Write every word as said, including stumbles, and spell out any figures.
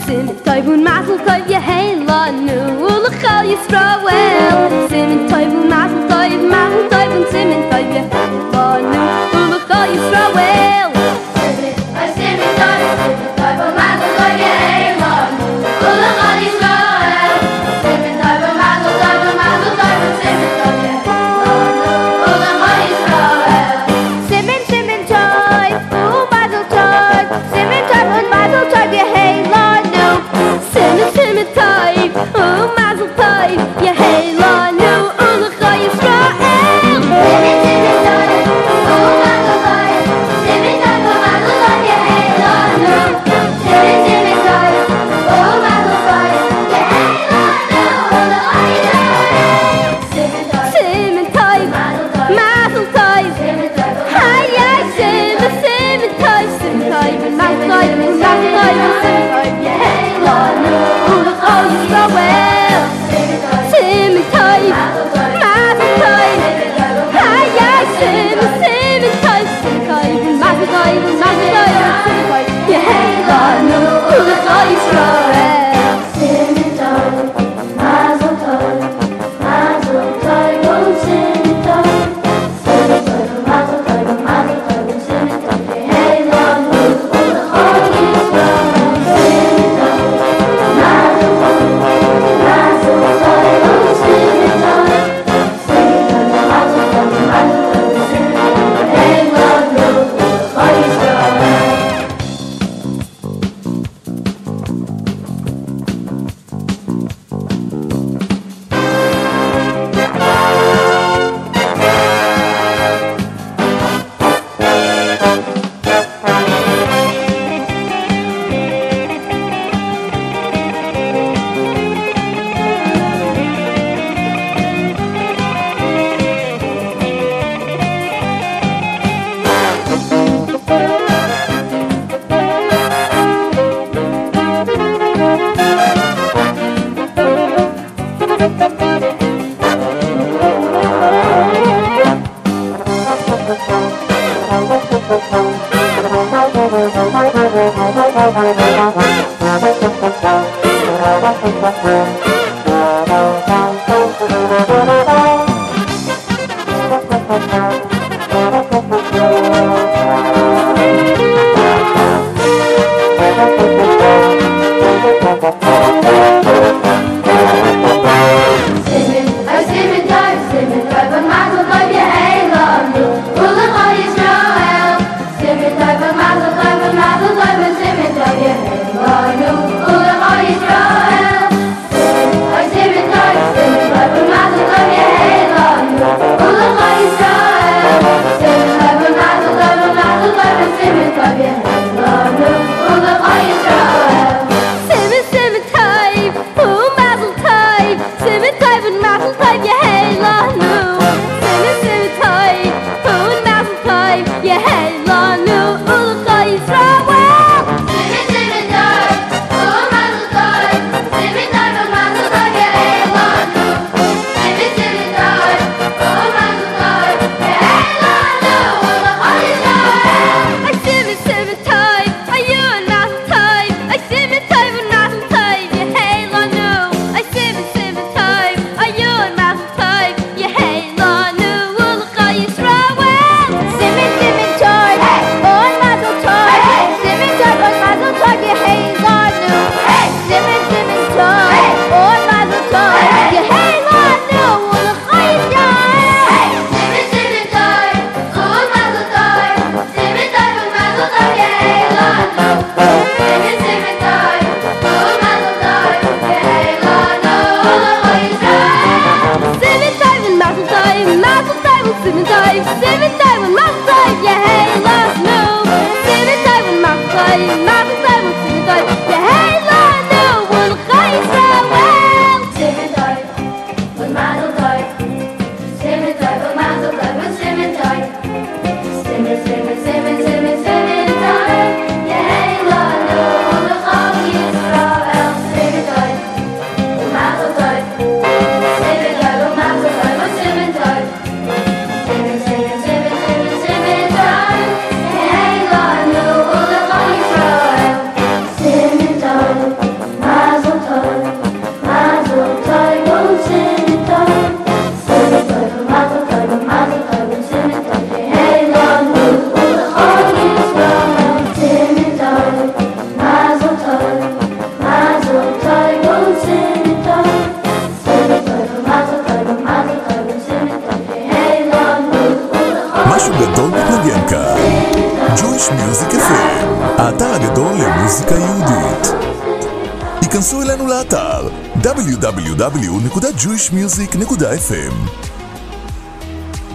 Simon Toivun Mazel Tov Yehelanu Ulachal Yisrael. Simon Toivun Mazel Tov Mazel Tov and Simon Tov Yehelanu Ulachal Yisrael. Simon Tov Simon Toivun Mazel Tov Yehelanu Ulachal Yisrael. Simon Toivun Mazel Tov Mazel Tov and Simon Tov Yehelanu Ulachal Yisrael. Simon Simon Tov Mazel Tov Simon Tov Mazel Tov Yehelanu. Simon Simon Tov Mazel Tov Yehelanu Ulachal Yisrael. Simon Simon Tov Mazel Tov Simon Tov Mazel Tov Yehelanu. Simon Simon Tov Mazel Tov Yehelanu Ulachal Yisrael. Simon Tov Simon Tov Mazel Tov. Simon Tov Hi, yeah, Simon Simon Tov Simon Tov Mazel Tov Mazel Tov Simon Tov Yehelanu Ulachal Yisrael. Simon Tov Mazel Tov. Hi, yeah, Simon Simon Tov Simon Tov Mazel Tov Mazel Tov Simon Tov Yehelanu Ulachal Yisrael. Simon Tov Mazel Tov Mazel Tov Simon Tov Simon Tov Mazel Tov Mazel Tov Simon Tov Yehelanu Ulachal Yisrael. Simon Tov Mazel Tov Mazel Tov Simon Tov Simon Tov Mazel Tov Mazel Tov Simon Tov Yehelanu Ulachal Yisrael. Simon Tov Mazel Tov Mazel Tov Simon Tov Yehelanu היכנסו אלינו לאתר דאבליו דאבליו דאבליו נקודה ג'ויש מיוזיק נקודה אף אם.